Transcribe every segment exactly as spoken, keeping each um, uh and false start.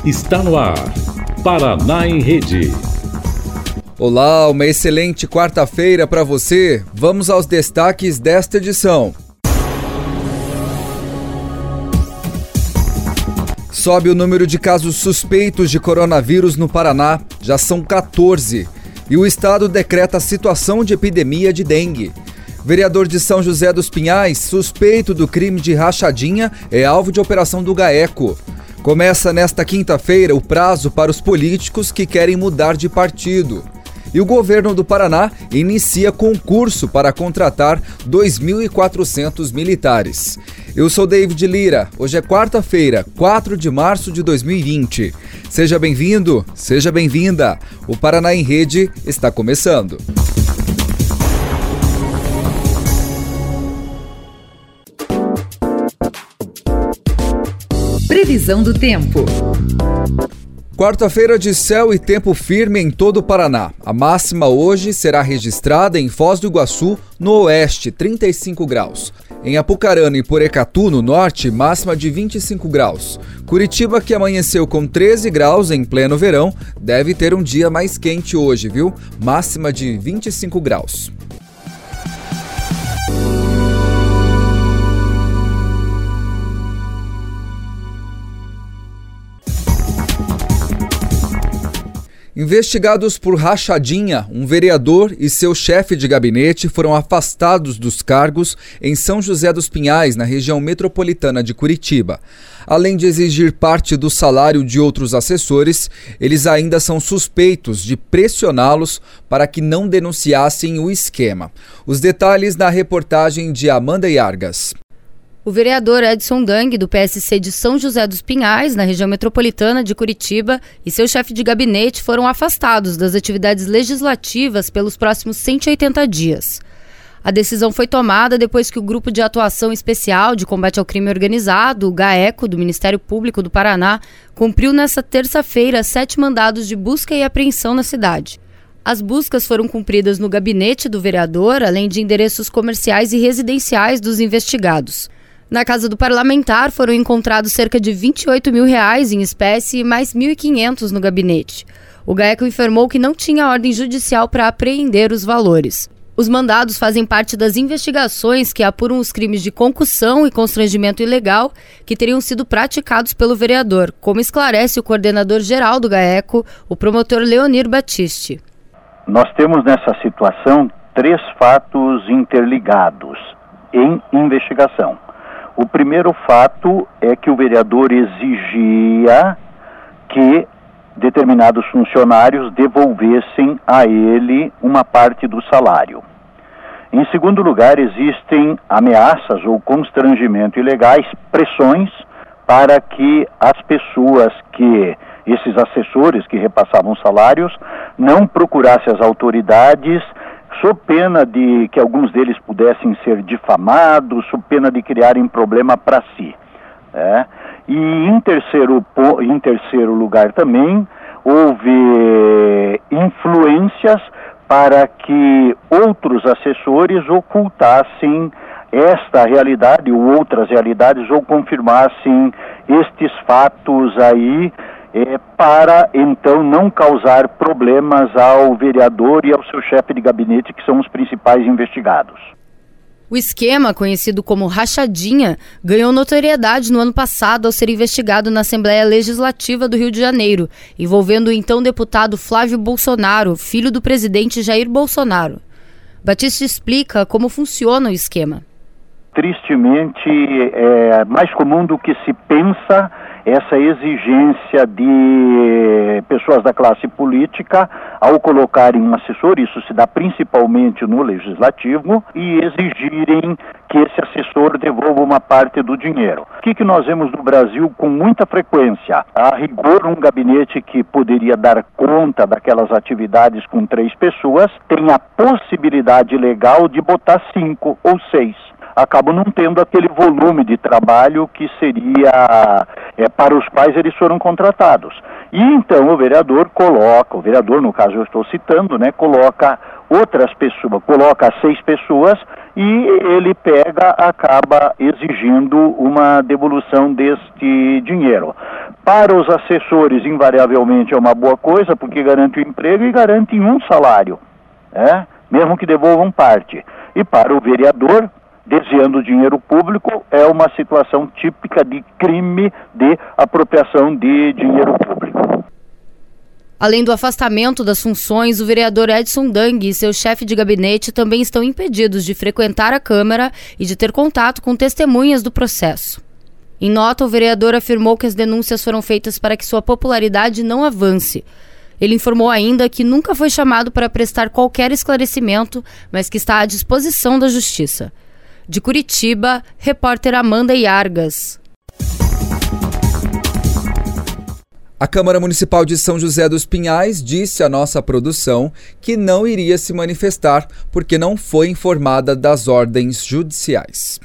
Está no ar, Paraná em Rede. Olá, uma excelente quarta-feira para você. Vamos aos destaques desta edição. Sobe o número de casos suspeitos de coronavírus no Paraná, já são quatorze. E o estado decreta situação de epidemia de dengue. Vereador de São José dos Pinhais, suspeito do crime de rachadinha, é alvo de operação do GAECO. Começa nesta quinta-feira o prazo para os políticos que querem mudar de partido. E o governo do Paraná inicia concurso para contratar dois mil e quatrocentos militares. Eu sou David Lira, hoje é quarta-feira, quatro de março de dois mil e vinte. Seja bem-vindo, seja bem-vinda. O Paraná em Rede está começando. Previsão do tempo. Quarta-feira de céu e tempo firme em todo o Paraná. A máxima hoje será registrada em Foz do Iguaçu, no oeste, trinta e cinco graus. Em Apucarana e Porecatu, no norte, máxima de vinte e cinco graus. Curitiba, que amanheceu com treze graus em pleno verão, deve ter um dia mais quente hoje, viu? Máxima de vinte e cinco graus. Investigados por rachadinha, um vereador e seu chefe de gabinete foram afastados dos cargos em São José dos Pinhais, na região metropolitana de Curitiba. Além de exigir parte do salário de outros assessores, eles ainda são suspeitos de pressioná-los para que não denunciassem o esquema. Os detalhes na reportagem de Amanda Yargas. O vereador Edson Gang, do P S C de São José dos Pinhais, na região metropolitana de Curitiba, e seu chefe de gabinete foram afastados das atividades legislativas pelos próximos cento e oitenta dias. A decisão foi tomada depois que o Grupo de Atuação Especial de Combate ao Crime Organizado, o GAECO, do Ministério Público do Paraná, cumpriu nesta terça-feira sete mandados de busca e apreensão na cidade. As buscas foram cumpridas no gabinete do vereador, além de endereços comerciais e residenciais dos investigados. Na casa do parlamentar foram encontrados cerca de vinte e oito mil reais em espécie e mais mil e quinhentos no gabinete. O GAECO informou que não tinha ordem judicial para apreender os valores. Os mandados fazem parte das investigações que apuram os crimes de concussão e constrangimento ilegal que teriam sido praticados pelo vereador, como esclarece o coordenador-geral do GAECO, o promotor Leonir Batiste. Nós temos nessa situação três fatos interligados em investigação. O primeiro fato é que o vereador exigia que determinados funcionários devolvessem a ele uma parte do salário. Em segundo lugar, existem ameaças ou constrangimento ilegais, pressões para que as pessoas que, esses assessores que repassavam salários, não procurassem as autoridades sob pena de que alguns deles pudessem ser difamados, sob pena de criarem problema para si. É. E em terceiro, em terceiro lugar também, houve influências para que outros assessores ocultassem esta realidade ou outras realidades ou confirmassem estes fatos aí, É, para então não causar problemas ao vereador e ao seu chefe de gabinete, que são os principais investigados. O esquema, conhecido como rachadinha, ganhou notoriedade no ano passado ao ser investigado na Assembleia Legislativa do Rio de Janeiro, envolvendo o então deputado Flávio Bolsonaro, filho do presidente Jair Bolsonaro. Batista explica como funciona o esquema. Tristemente, é mais comum do que se pensa essa exigência de pessoas da classe política ao colocarem um assessor, isso se dá principalmente no legislativo, e exigirem que esse assessor devolva uma parte do dinheiro. O que, que nós vemos no Brasil com muita frequência? A rigor, um gabinete que poderia dar conta daquelas atividades com três pessoas tem a possibilidade legal de botar cinco ou seis. Acabam não tendo aquele volume de trabalho que seria é, para os quais eles foram contratados. E então o vereador coloca, o vereador, no caso eu estou citando, né, coloca outras pessoas, coloca seis pessoas e ele pega, acaba exigindo uma devolução deste dinheiro. Para os assessores, invariavelmente é uma boa coisa, porque garante o emprego e garante um salário, né? Mesmo que devolvam parte. E para o vereador, desviando dinheiro público, é uma situação típica de crime de apropriação de dinheiro público. Além do afastamento das funções, o vereador Edson Dang e seu chefe de gabinete também estão impedidos de frequentar a Câmara e de ter contato com testemunhas do processo. Em nota, o vereador afirmou que as denúncias foram feitas para que sua popularidade não avance. Ele informou ainda que nunca foi chamado para prestar qualquer esclarecimento, mas que está à disposição da Justiça. De Curitiba, repórter Amanda Iargas. A Câmara Municipal de São José dos Pinhais disse à nossa produção que não iria se manifestar porque não foi informada das ordens judiciais.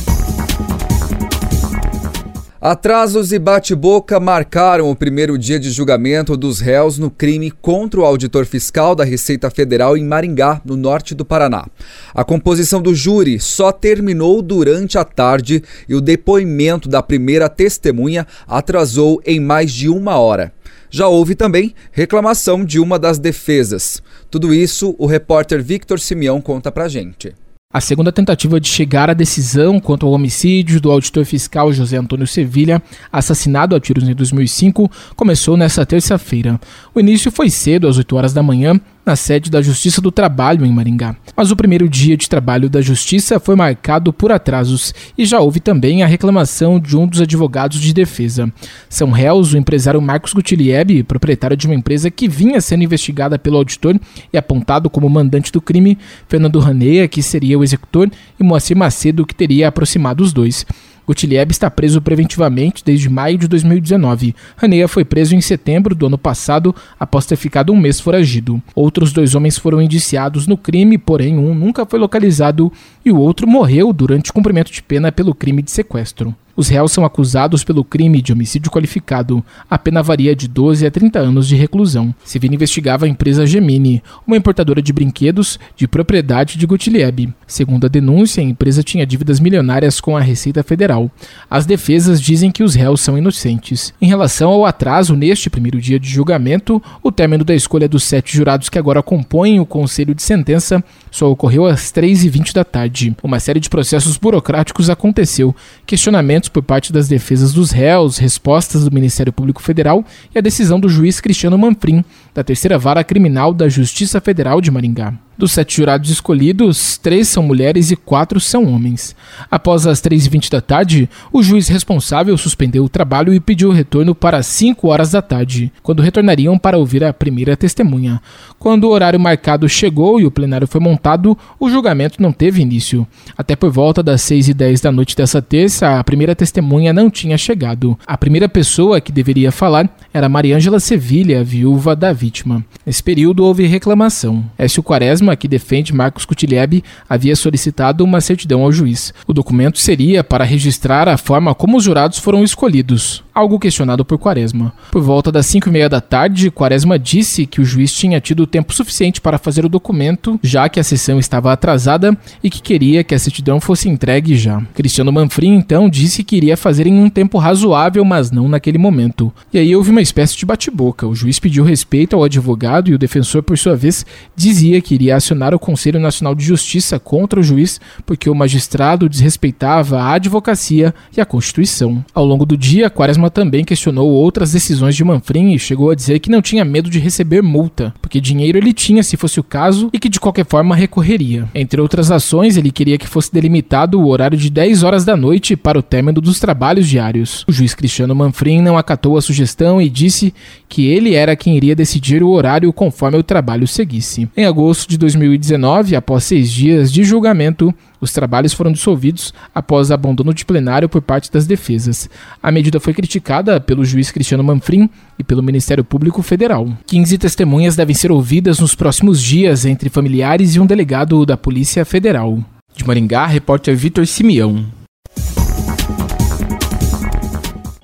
Atrasos e bate-boca marcaram o primeiro dia de julgamento dos réus no crime contra o auditor fiscal da Receita Federal em Maringá, no norte do Paraná. A composição do júri só terminou durante a tarde e o depoimento da primeira testemunha atrasou em mais de uma hora. Já houve também reclamação de uma das defesas. Tudo isso o repórter Victor Simeão conta pra gente. A segunda tentativa de chegar à decisão quanto ao homicídio do auditor fiscal José Antônio Sevilha, assassinado a tiros em dois mil e cinco, começou nesta terça-feira. O início foi cedo, às oito horas da manhã, na sede da Justiça do Trabalho, em Maringá. Mas o primeiro dia de trabalho da Justiça foi marcado por atrasos e já houve também a reclamação de um dos advogados de defesa. São réus o empresário Marcos Gutilieb, proprietário de uma empresa que vinha sendo investigada pelo auditor e apontado como mandante do crime, Fernando Raneia, que seria o executor, e Moacir Macedo, que teria aproximado os dois. Gutilieb está preso preventivamente desde maio de dois mil e dezenove. Raneia foi preso em setembro do ano passado, após ter ficado um mês foragido. Outros dois homens foram indiciados no crime, porém um nunca foi localizado e o outro morreu durante o cumprimento de pena pelo crime de sequestro. Os réus são acusados pelo crime de homicídio qualificado. A pena varia de doze a trinta anos de reclusão. Sevilha investigava a empresa Gemini, uma importadora de brinquedos de propriedade de Gutilieb. Segundo a denúncia, a empresa tinha dívidas milionárias com a Receita Federal. As defesas dizem que os réus são inocentes. Em relação ao atraso neste primeiro dia de julgamento, o término da escolha dos sete jurados que agora compõem o Conselho de Sentença só ocorreu às três e vinte da tarde. Uma série de processos burocráticos aconteceu. Questionamentos por parte das defesas dos réus, respostas do Ministério Público Federal e a decisão do juiz Cristiano Manfrim, da terceira vara criminal da Justiça Federal de Maringá. Dos sete jurados escolhidos, três são mulheres e quatro são homens. Após as três e vinte da tarde, o juiz responsável suspendeu o trabalho e pediu o retorno para cinco horas da tarde, quando retornariam para ouvir a primeira testemunha. Quando o horário marcado chegou e o plenário foi montado, o julgamento não teve início. Até por volta das seis e dez da noite dessa terça, a primeira testemunha não tinha chegado. A primeira pessoa que deveria falar era Mariângela Sevilha, viúva da vítima. Nesse período houve reclamação. Écio Quaresma, que defende Marcos Gutilieb, havia solicitado uma certidão ao juiz. O documento seria para registrar a forma como os jurados foram escolhidos, algo questionado por Quaresma. Por volta das cinco e meia da tarde, Quaresma disse que o juiz tinha tido tempo suficiente para fazer o documento, já que a sessão estava atrasada e que queria que a certidão fosse entregue já. Cristiano Manfrim, então, disse que iria fazer em um tempo razoável, mas não naquele momento. E aí houve uma espécie de bate-boca. O juiz pediu respeito ao advogado e o defensor, por sua vez, dizia que iria acionar o Conselho Nacional de Justiça contra o juiz porque o magistrado desrespeitava a advocacia e a Constituição. Ao longo do dia, Quaresma também questionou outras decisões de Manfrim e chegou a dizer que não tinha medo de receber multa, porque dinheiro ele tinha se fosse o caso e que de qualquer forma recorreria. Entre outras ações, ele queria que fosse delimitado o horário de dez horas da noite para o término dos trabalhos diários. O juiz Cristiano Manfrim não acatou a sugestão e disse que ele era quem iria decidir o horário conforme o trabalho seguisse. Em agosto de dois mil e dezenove, após seis dias de julgamento, os trabalhos foram dissolvidos após abandono de plenário por parte das defesas. A medida foi criticada pelo juiz Cristiano Manfrim e pelo Ministério Público Federal. quinze testemunhas devem ser ouvidas nos próximos dias entre familiares e um delegado da Polícia Federal. De Maringá, repórter Victor Simeão.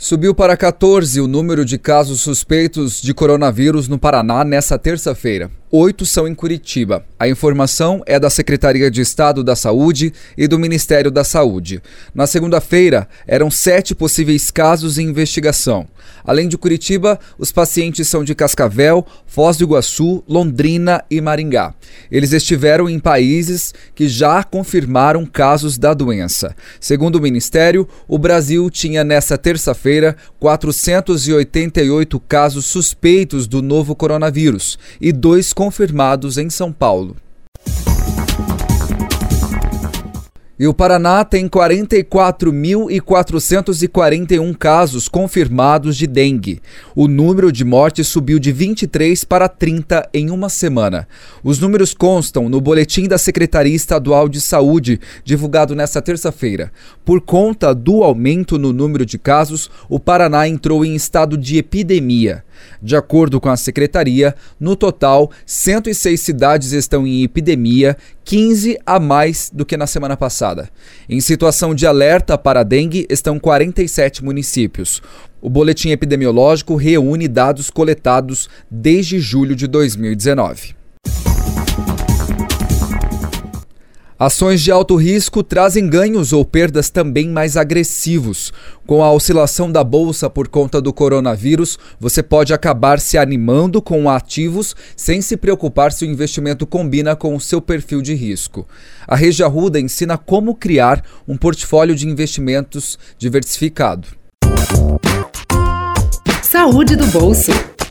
Subiu para quatorze o número de casos suspeitos de coronavírus no Paraná nesta terça-feira. Oito são em Curitiba. A informação é da Secretaria de Estado da Saúde e do Ministério da Saúde. Na segunda-feira, eram sete possíveis casos em investigação. Além de Curitiba, os pacientes são de Cascavel, Foz do Iguaçu, Londrina e Maringá. Eles estiveram em países que já confirmaram casos da doença. Segundo o Ministério, o Brasil tinha nesta terça-feira quatrocentos e oitenta e oito casos suspeitos do novo coronavírus e dois confirmados em São Paulo. E o Paraná tem quarenta e quatro mil quatrocentos e quarenta e um casos confirmados de dengue. O número de mortes subiu de vinte e três para trinta em uma semana. Os números constam no boletim da Secretaria Estadual de Saúde, divulgado nesta terça-feira. Por conta do aumento no número de casos, o Paraná entrou em estado de epidemia. De acordo com a secretaria, no total, cento e seis cidades estão em epidemia, quinze a mais do que na semana passada. Em situação de alerta para a dengue estão quarenta e sete municípios. O boletim epidemiológico reúne dados coletados desde julho de dois mil e dezenove. Ações de alto risco trazem ganhos ou perdas também mais agressivos. Com a oscilação da bolsa por conta do coronavírus, você pode acabar se animando com ativos sem se preocupar se o investimento combina com o seu perfil de risco. A Rede Arruda ensina como criar um portfólio de investimentos diversificado. Saúde do bolso.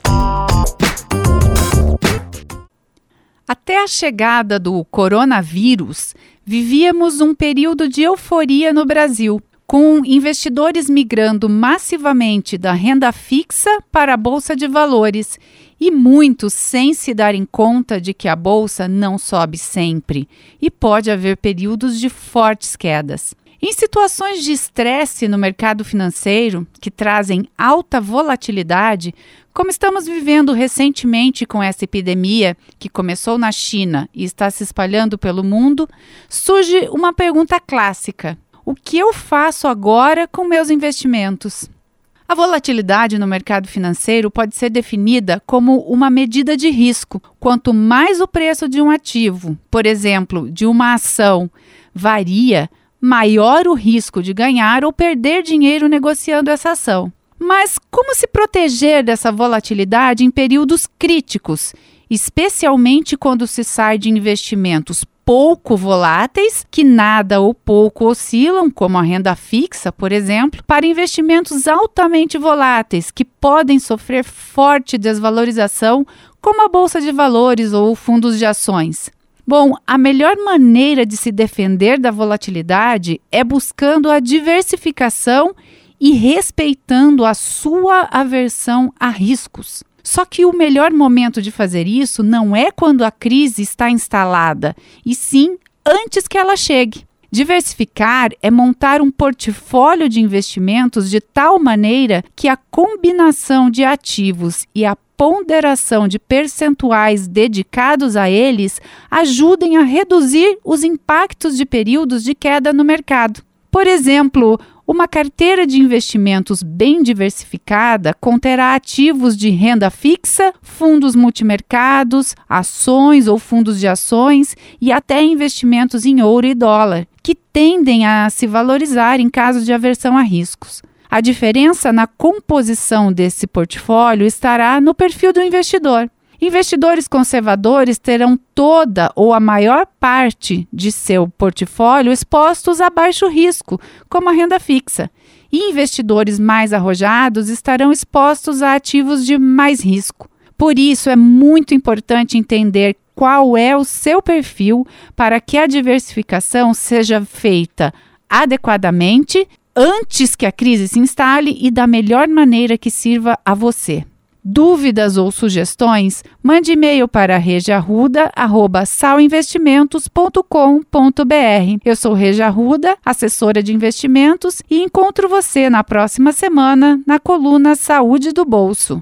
Até a chegada do coronavírus, vivíamos um período de euforia no Brasil, com investidores migrando massivamente da renda fixa para a Bolsa de Valores e muitos sem se darem conta de que a Bolsa não sobe sempre e pode haver períodos de fortes quedas. Em situações de estresse no mercado financeiro, que trazem alta volatilidade, como estamos vivendo recentemente com essa epidemia que começou na China e está se espalhando pelo mundo, surge uma pergunta clássica: o que eu faço agora com meus investimentos? A volatilidade no mercado financeiro pode ser definida como uma medida de risco. Quanto mais o preço de um ativo, por exemplo, de uma ação, varia, maior o risco de ganhar ou perder dinheiro negociando essa ação. Mas como se proteger dessa volatilidade em períodos críticos, especialmente quando se sai de investimentos pouco voláteis, que nada ou pouco oscilam, como a renda fixa, por exemplo, para investimentos altamente voláteis, que podem sofrer forte desvalorização, como a Bolsa de Valores ou fundos de ações? Bom, a melhor maneira de se defender da volatilidade é buscando a diversificação e respeitando a sua aversão a riscos. Só que o melhor momento de fazer isso não é quando a crise está instalada, e sim antes que ela chegue. Diversificar é montar um portfólio de investimentos de tal maneira que a combinação de ativos e a ponderação de percentuais dedicados a eles ajudem a reduzir os impactos de períodos de queda no mercado. Por exemplo, uma carteira de investimentos bem diversificada conterá ativos de renda fixa, fundos multimercados, ações ou fundos de ações e até investimentos em ouro e dólar, que tendem a se valorizar em caso de aversão a riscos. A diferença na composição desse portfólio estará no perfil do investidor. Investidores conservadores terão toda ou a maior parte de seu portfólio expostos a baixo risco, como a renda fixa, e investidores mais arrojados estarão expostos a ativos de mais risco. Por isso, é muito importante entender qual é o seu perfil para que a diversificação seja feita adequadamente, antes que a crise se instale e da melhor maneira que sirva a você. Dúvidas ou sugestões? Mande e-mail para regiarruda arroba salinvestimentos ponto com ponto b r. Eu sou Regia Arruda, assessora de investimentos, e encontro você na próxima semana na coluna Saúde do Bolso.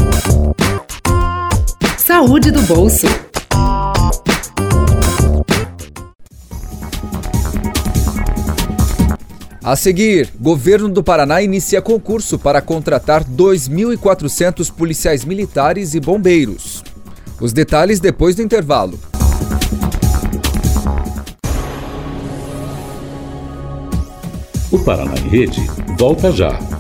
Saúde do Bolso. A seguir, governo do Paraná inicia concurso para contratar dois mil e quatrocentos policiais militares e bombeiros. Os detalhes depois do intervalo. O Paraná em Rede volta já.